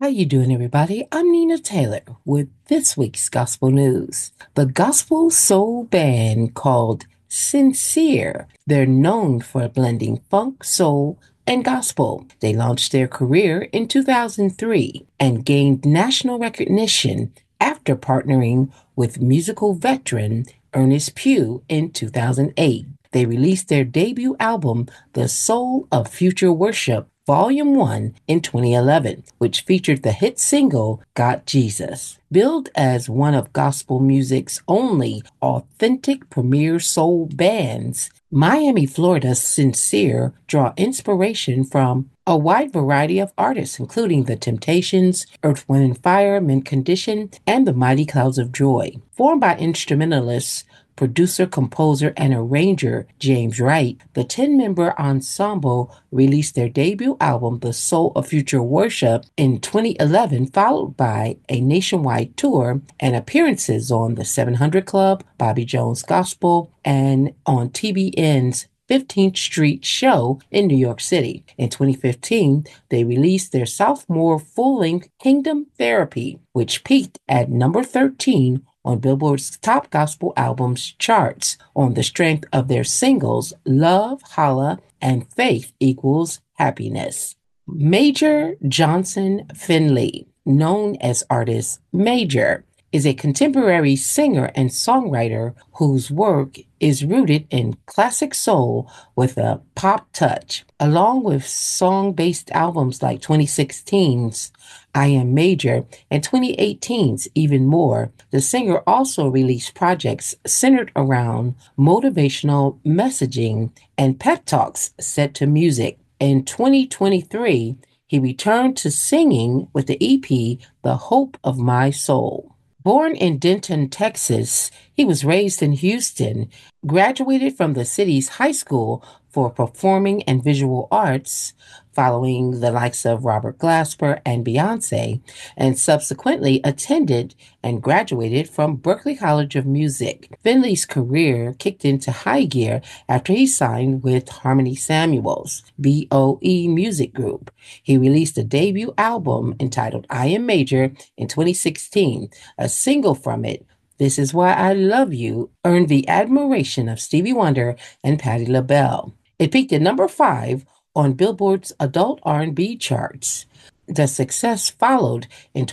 How you doing, everybody? I'm Nina Taylor with this week's gospel news. The gospel soul band called Sincere. They're known for blending funk, soul, and gospel. They launched their career in 2003 and gained national recognition after partnering with musical veteran Ernest Pugh in 2008. They released their debut album, The Soul of Future Worship, Volume 1 in 2011, which featured the hit single Got Jesus. Billed as one of gospel music's only authentic premier soul bands, Miami, Florida's Sincere draw inspiration from a wide variety of artists, including The Temptations, Earth, Wind, and Fire, Mint Condition, and the Mighty Clouds of Joy. Formed by instrumentalists producer, composer, and arranger James Wright, the 10-member ensemble released their debut album, The Soul of Future Worship, in 2011, followed by a nationwide tour and appearances on the 700 Club, Bobby Jones Gospel, and on TBN's 15th Street show in New York City. In 2015, they released their sophomore full-length Kingdom Therapy, which peaked at number 13 on Billboard's top gospel albums charts on the strength of their singles Love, Holla, and Faith Equals Happiness. Major Johnson Finley, known as artist Major, is a contemporary singer and songwriter whose work is rooted in classic soul with a pop touch. Along with song-based albums like 2016's I Am Major and 2018's Even More, the singer also released projects centered around motivational messaging and pep talks set to music. In 2023, he returned to singing with the EP The Hope of My Soul. Born in Denton, Texas, he was raised in Houston, graduated from the city's high school for performing and visual arts, following the likes of Robert Glasper and Beyonce, and subsequently attended and graduated from Berklee College of Music. Finley's career kicked into high gear after he signed with Harmony Samuels, BOE Music Group. He released a debut album entitled I Am Major in 2016. A single from it, This Is Why I Love You, earned the admiration of Stevie Wonder and Patti LaBelle. It peaked at number 5 on Billboard's adult R&B charts. The success followed in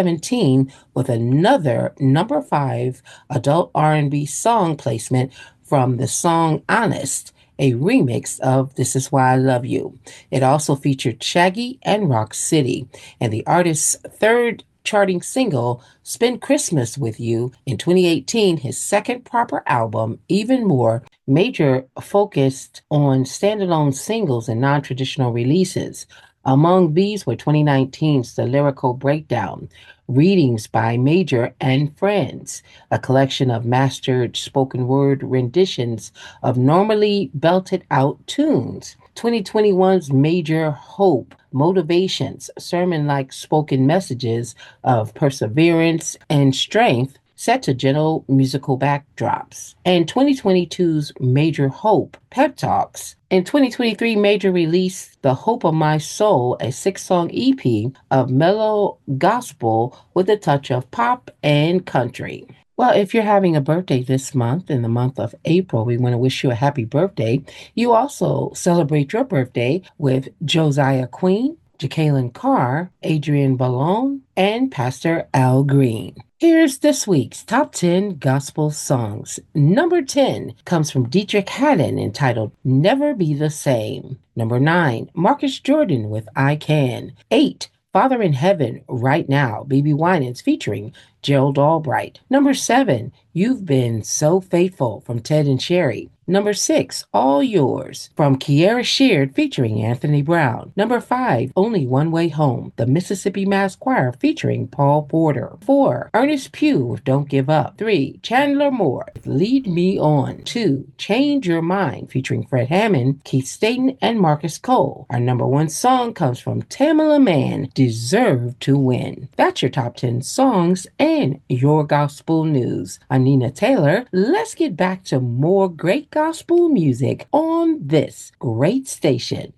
2017 with another number 5 adult R&B song placement from the song Honest, a remix of This Is Why I Love You. It also featured Shaggy and Rock City, and the artist's third charting single, Spend Christmas With You, in 2018, his second proper album, Even More. Major focused on standalone singles and non-traditional releases. Among these were 2019's The Lyrical Breakdown, Readings by Major and Friends, a collection of mastered spoken word renditions of normally belted out tunes. 2021's Major Hope, Motivations, sermon-like spoken messages of perseverance and strength set to gentle musical backdrops. And 2022's Major Hope, Pep Talks. In 2023, Major released The Hope of My Soul, a 6-song EP of mellow gospel with a touch of pop and country. Well, if you're having a birthday this month, in the month of April, we want to wish you a happy birthday. You also celebrate your birthday with Josiah Queen, Jacqueline Carr, Adrian Ballone, and Pastor Al Green. Here's this week's top 10 gospel songs. Number 10 comes from Dietrich Haddon, entitled Never Be the Same. Number 9, Marcus Jordan with I Can. 8, Father in Heaven, Right Now, BB Winans featuring Gerald Albright. Number 7, You've Been So Faithful from Ted and Sherry. Number 6, All Yours from Kierra Sheard featuring Anthony Brown. Number 5, Only One Way Home, the Mississippi Mass Choir featuring Paul Porter. 4, Ernest Pugh with Don't Give Up. 3, Chandler Moore with Lead Me On. 2, Change Your Mind featuring Fred Hammond, Keith Staten, and Marcus Cole. Our number 1 song comes from Tamela Mann, Deserve to Win. That's your top 10 songs and your gospel news. I'm Nina Taylor. Let's get back to more great gospel music on this great station.